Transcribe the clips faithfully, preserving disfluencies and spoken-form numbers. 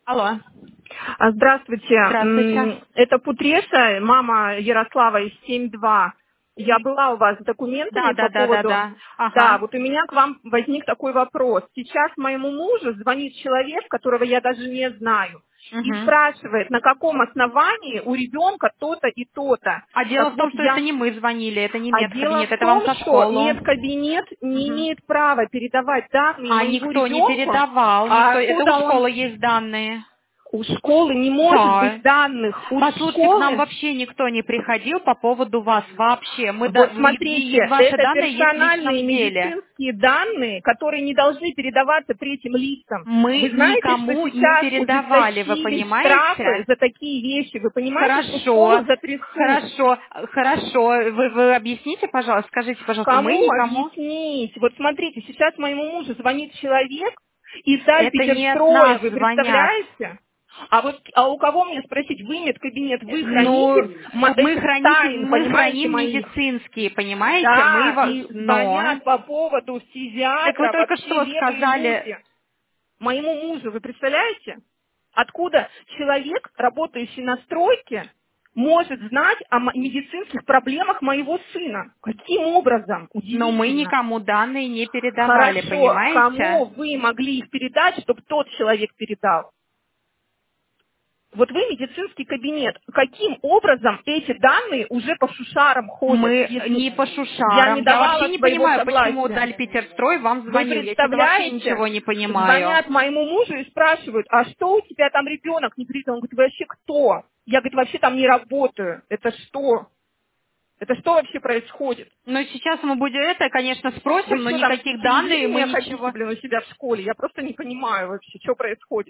Алло. А, Здравствуйте. Здравствуйте. М, Это Путреша, мама Ярослава из семь два. Я была у вас с Да, документами да, по да, да, поводу... да. Да, Ага. вот у меня к вам возник такой вопрос. Сейчас моему мужу звонит человек, которого я даже не знаю, и Мгм. спрашивает, на каком основании у ребенка то-то и то-то. А дело Так в вот том, что это я... не мы звонили, это не А дело медкабинет, в это вам том, со что школу. медкабинет не Мгм. имеет права передавать данные А моему никто не ребенку, передавал, а никто. Это у откуда он... школы есть данные. У школы не может быть Да. данных. У Послушайте, к нам школы... вообще никто не приходил по поводу вас вообще. Мы да- Вот в- смотрите, и- и ваши это данные есть в персональные личном деле. медицинские данные, которые не должны передаваться третьим лицам. Мы Вы знаете, что никому не сейчас передавали, вы ужесточили штрафы понимаете? за такие вещи? Вы понимаете, что Хорошо, школу затрясут? хорошо, хорошо. Вы, вы объясните, пожалуйста, скажите, пожалуйста, мы Кому никому. объяснить? Вот смотрите, сейчас моему мужу звонит человек из Это не от Дальпетерстроя, нас вы звонят. представляете? А вот а у кого мне спросить, вы медкабинет, вы храните Ну, м- мы этих храним, тайн, мы понимаете, храним моих? медицинские, понимаете? Мы Да, вас, и но. звонят по поводу Так вы фтизиатра только вообще что левые сказали, люди. Моему мужу, вы представляете? Откуда человек, работающий на стройке, может знать о мо- медицинских проблемах моего сына? Каким образом? но мы Удивительно. никому данные не передавали, Хорошо, понимаете? кому вы могли их передать, чтобы тот человек передал? Вот вы медицинский кабинет. Каким образом эти данные уже по шушарам ходят, Мы если не по я не шушарам. Я вообще давала не своего понимаю, почему согласия? Дальпетерстрой вам Вы звонил. Я что-то вообще представляете? ничего не понимаю. Звонят моему мужу и спрашивают, а что у тебя там ребенок не признан? Он говорит, вы вообще кто? Я, говорит, вообще там не работаю. Это что? Это что вообще происходит? Ну, сейчас мы будем это, конечно, Вы спросим, но что там, никаких данных мы телевидение хотите, ничего. блин, у себя в школе? Я просто не понимаю вообще, что происходит.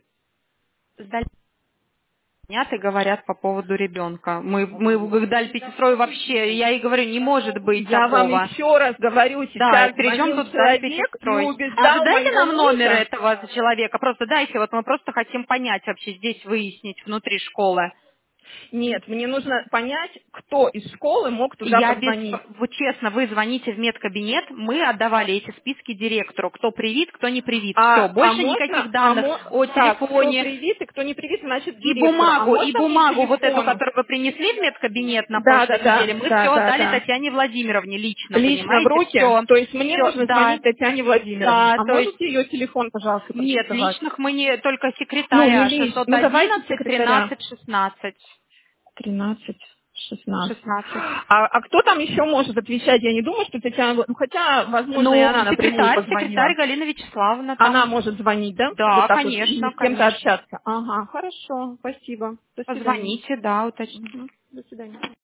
Звонят и говорят по поводу ребенка. Мы, мы к Дальпетерстрою вообще, я и говорю, не может быть Я вам такого. еще раз говорю, Да, сейчас при чем звонил тут человек и Дальпетерстрой? А вы убеждал дайте моего нам номер мужа. этого человека, просто дайте, вот мы просто хотим понять вообще здесь, выяснить внутри школы. Нет, мне нужно понять, кто из школы мог туда Я без... позвонить. Вот честно, вы звоните в медкабинет, мы отдавали эти списки директору, кто привит, кто не привит. Все, А, а больше можно, никаких а данных мо... о так, кто телефоне. привит и кто не привит, значит И директору. А бумагу, и можно мне бумагу вот эту, телефон? которую вы принесли в медкабинет на Да, да, прошлой да, неделе, мы да, все да, отдали да. Татьяне Владимировне лично, Лично в понимаете? руки? Все, То есть мне все, нужно да, звонить Татьяне Владимировне. да, А то есть можете ее телефон, пожалуйста, нет, продиктовать? личных мы не, только Ну, не секретаря лично. шестьсот Ну, давайте одиннадцать секретаря. тринадцать шестнадцать. Тринадцать, шестнадцать. шестнадцать. А, а кто там еще может отвечать? Я не думаю, что Татьяна... Влад- Ну, хотя, возможно, и Ну, она напрямую секретарь, позвонила. секретарь Галина Вячеславовна Она там. может звонить, да? Вот Да, так вот, и конечно, с кем-то конечно. общаться. Ага, хорошо, спасибо. До свидания. Позвоните, да, уточните. Мгм. До свидания.